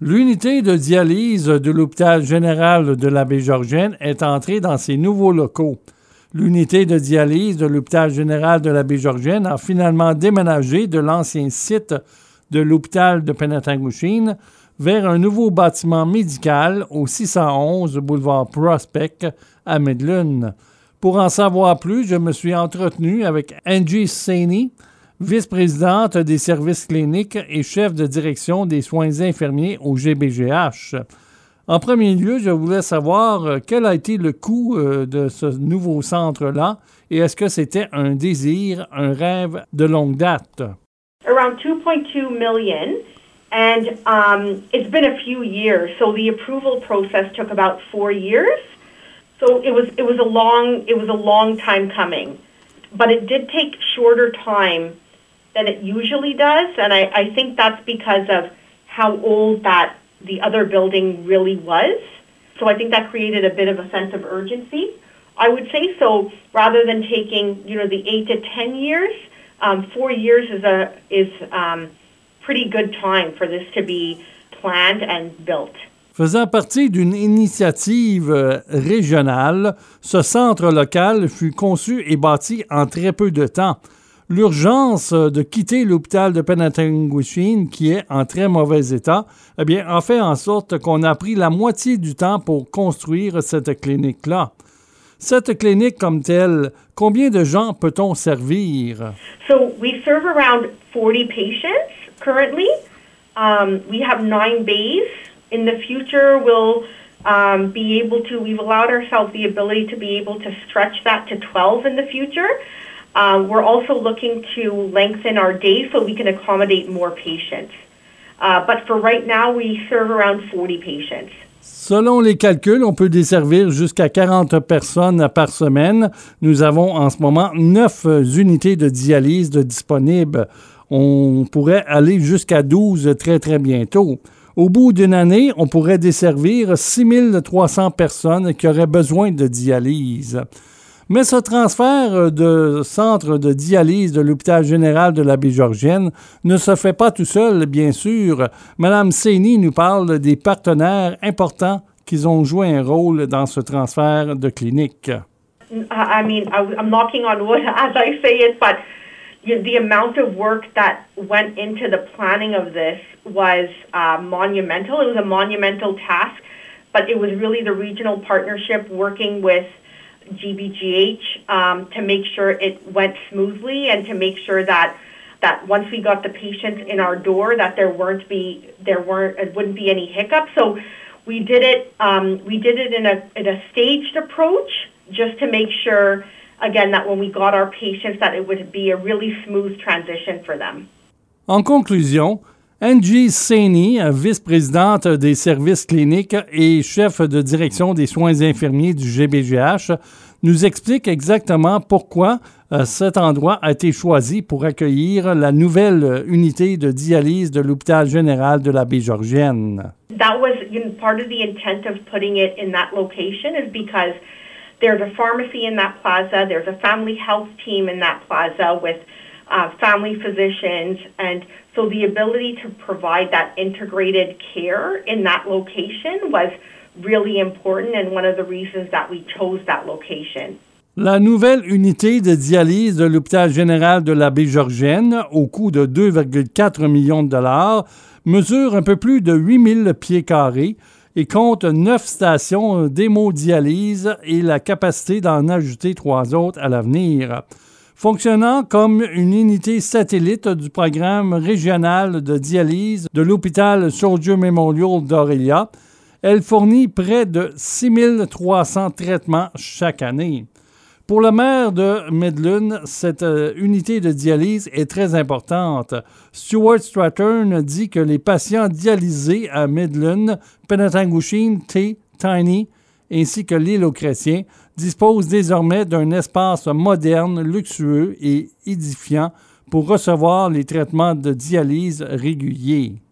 L'unité de dialyse de l'hôpital général de la Baie-Georgienne est entrée dans ses nouveaux locaux. L'unité de dialyse de l'hôpital général de la Baie-Georgienne a finalement déménagé de l'ancien site de l'hôpital de Penetanguishene vers un nouveau bâtiment médical au 611 boulevard Prospect à Midland. Pour en savoir plus, je me suis entretenu avec Angie Saini, vice-présidente des services cliniques et chef de direction des soins infirmiers au GBGH. En premier lieu, je voulais savoir quel a été le coût de ce nouveau centre-là et est-ce que c'était un désir, un rêve de longue date? Around $2.2 million, and it's been a few years. So the approval process took about 4 years. So it was a long time coming, but it did take shorter time than it usually does, and I think that's because of how old the other building really was. So I think that created a bit of a sense of urgency. I would say so. Rather than taking the 8 to 10 years, 4 years is pretty good time for this to be planned and built. Faisant partie d'une initiative régionale, ce centre local fut conçu et bâti en très peu de temps. L'urgence de quitter l'hôpital de Penetanguishene, qui est en très mauvais état, a fait en sorte qu'on a pris la moitié du temps pour construire cette clinique-là. Cette clinique comme telle, combien de gens peut-on servir? So we serve around 40 patients currently. We have 9 bays. In the future, we've allowed ourselves the ability to be able to stretch that to 12 in the future. We're also looking to lengthen our days so we can accommodate more patients. But for right now, we serve around 40 patients. Selon les calculs, on peut desservir jusqu'à 40 personnes par semaine. Nous avons en ce moment 9 unités de dialyse disponibles. On pourrait aller jusqu'à 12 très, très bientôt. Au bout d'une année, on pourrait desservir 6300 personnes qui auraient besoin de dialyse. Mais ce transfert de centre de dialyse de l'hôpital général de la Baie-Georgienne ne se fait pas tout seul, bien sûr. Madame Saini nous parle des partenaires importants qui ont joué un rôle dans ce transfert de clinique. I'm knocking on wood as I say it, but the amount of work that went into the planning of this was monumental. It was a monumental task, but it was really the regional partnership working with GBGH to make sure it went smoothly and to make sure that once we got the patients in our door that there wouldn't be any hiccups. So we did it in a staged approach just to make sure, again, that when we got our patients that it would be a really smooth transition for them. En conclusion, Angie Saini, vice-présidente des services cliniques et chef de direction des soins infirmiers du GBGH, nous explique exactement pourquoi cet endroit a été choisi pour accueillir la nouvelle unité de dialyse de l'hôpital général de la Baie-Georgienne. That was part of the intent of putting it in that location is because there's a pharmacy in that plaza, there's a family health team in that plaza with family physicians, and so the ability to provide that integrated care in that location was really important and one of the reasons that we chose that location. La nouvelle unité de dialyse de l'hôpital général de la Baie-Georgienne, au coût de 2,4 millions de dollars, mesure un peu plus de 8000 pieds carrés et compte 9 stations d'hémodialyse et la capacité d'en ajouter 3 autres à l'avenir. Fonctionnant comme une unité satellite du programme régional de dialyse de l'hôpital Soldier Memorial d'Orillia, elle fournit près de 6300 traitements chaque année. Pour le maire de Midland, cette unité de dialyse est très importante. Stuart Strathern dit que les patients dialysés à Midland, Penetanguishene, Tiny ainsi que l'île aux Chrétiens disposent désormais d'un espace moderne, luxueux et édifiant pour recevoir les traitements de dialyse réguliers.